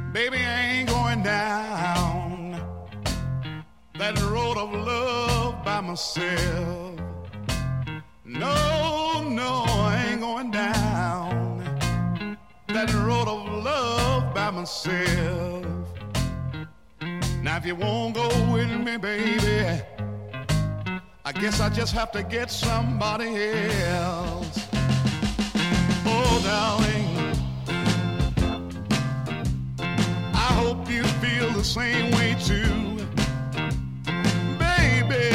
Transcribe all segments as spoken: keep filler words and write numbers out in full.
Baby, I ain't going down that road of love by myself. No, no, I ain't going down that road of love by myself. Now if you won't go with me, baby, I guess I just have to get somebody else. Oh, darling, I hope you feel the same way too. Baby,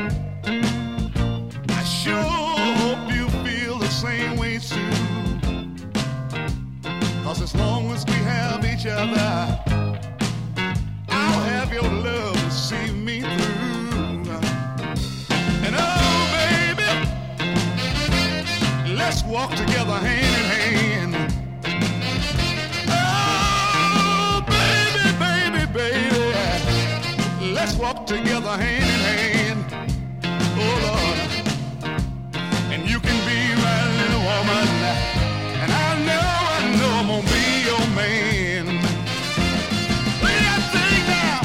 I sure hope you feel the same way too. 'Cause as long as we have each other, I'll have your love to see me through. And oh, baby, let's walk together hand in hand. Oh, baby, baby, baby, let's walk together hand in hand. Oh, Lord, and you can be my little woman, and I know, I know I'm gonna be your man. Play that thing now.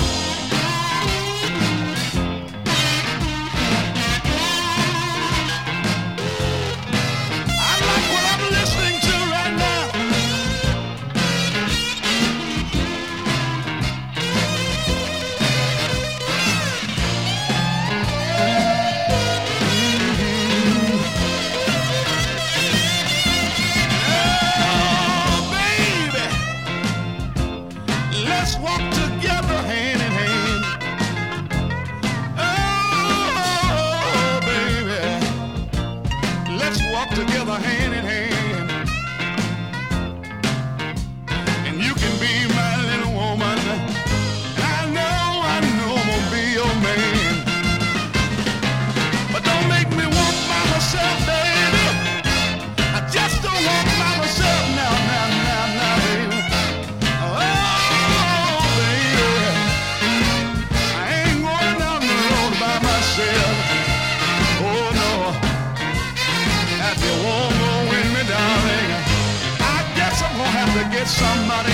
I like what I'm listening to right now. Oh, baby, let's walk together hand in hand. Oh, baby, let's walk together hand in hand. And you can be my little woman, and I know, I know I'm gonna be your man. But don't make me walk by myself, baby. I just don't walk by myself now, now, now, now, baby. Oh, baby, I ain't going down the road by myself. Oh, no. If you won't go with me, darling, I guess I'm gonna have to get somebody